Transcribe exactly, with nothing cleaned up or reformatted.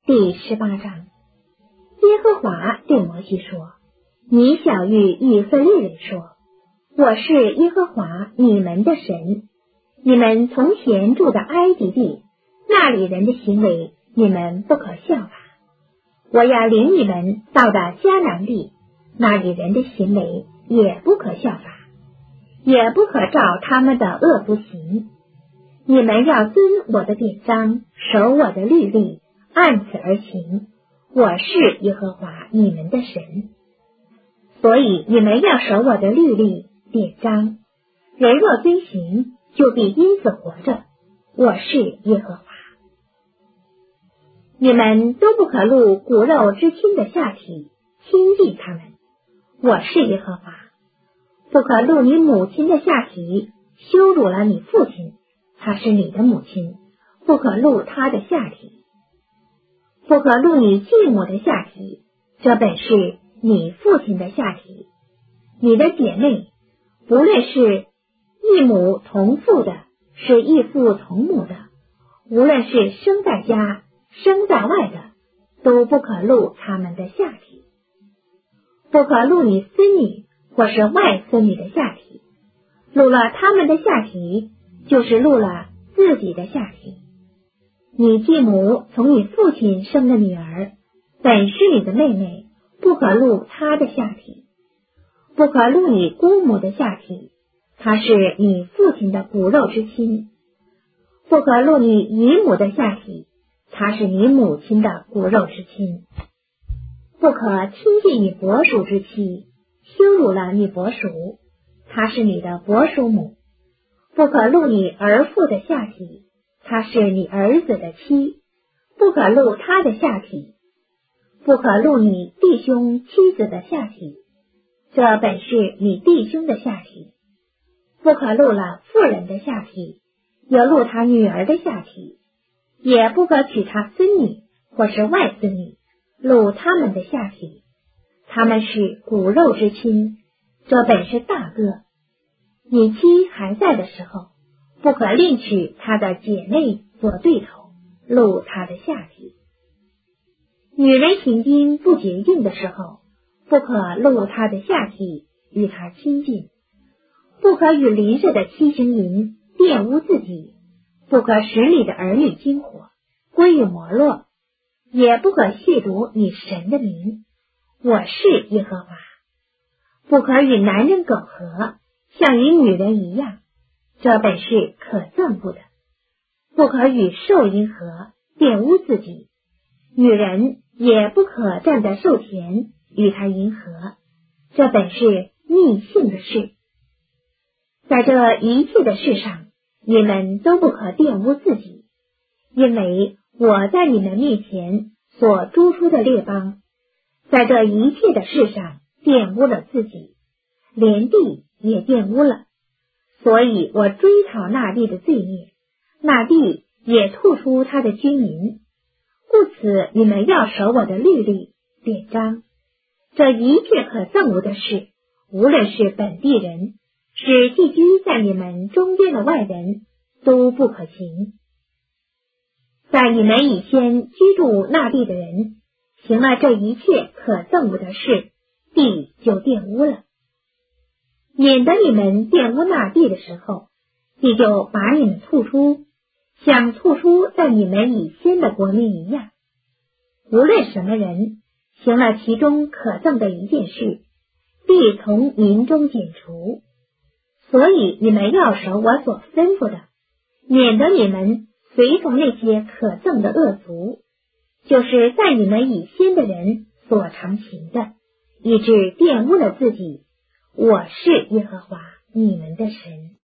第十八章，耶和华对摩西说：你小谕以色列人说，我是耶和华你们的神，你们从前住的埃及地，那里人的行为你们不可效法。我要领你们到的迦南地，那里人的行为也不可效法，也不可照他们的恶不行。你们要遵我的典章，守我的律例，按此而行。我是耶和华你们的神，所以你们要守我的律例典章。人若遵行，就必因此活着。我是耶和华。你们都不可露骨肉之亲的下体，亲近他们。我是耶和华。不可露你母亲的下体，羞辱了你父亲，他是你的母亲，不可露他的下体。不可露你继母的下体，这本是你父亲的下体。你的姐妹，不论是异母同父的，是异父同母的，无论是生在家生在外的，都不可露他们的下体。不可露你孙女或是外孙女的下体，露了他们的下体，就是露了自己的下体。你继母从你父亲生的女儿，本是你的妹妹，不可露她的下体。不可露你姑母的下体，她是你父亲的骨肉之亲。不可露你姨母的下体，她是你母亲的骨肉之亲。不可亲近你伯属之妻，羞辱了你伯属，她是你的伯属母。不可露你儿妇的下体，她是你儿子的妻，不可露他的下体。不可露你弟兄妻子的下体，这本是你弟兄的下体。不可露了妇人的下体，有露他女儿的下体，也不可娶他孙女或是外孙女，露他们的下体，他们是骨肉之亲，这本是大恶。你妻还在的时候，不可另娶她的姐妹做对头，露她的下体。女人行经不洁净的时候，不可露她的下体与她亲近。不可与邻舍的妻行淫，玷污自己。不可使你的儿女经火，归于摩洛，也不可亵渎你神的名。我是耶和华。不可与男人苟合，像与女人一样，这本是可憎恶的。不可与兽淫合，玷污自己。女人也不可站在兽前与他淫合，这本是逆性的事。在这一切的事上，你们都不可玷污自己，因为我在你们面前所诛出的列邦，在这一切的事上玷污了自己，连地也玷污了。所以我追讨那地的罪孽，那地也吐出他的居民。故此你们要守我的律例典章。这一切可憎恶的事，无论是本地人，是寄居在你们中间的外人，都不可行。在你们以先居住那地的人，行了这一切可憎恶的事，地就玷污了。免得你们玷污那地的时候，地就把你们吐出，像吐出在你们以先的国民一样。无论什么人行了其中可憎的一件事，必从民中剪除。所以你们要守我所吩咐的，免得你们随从那些可憎的恶俗，就是在你们以先的人所常行的，以致玷污了自己。我是耶和华你们的神。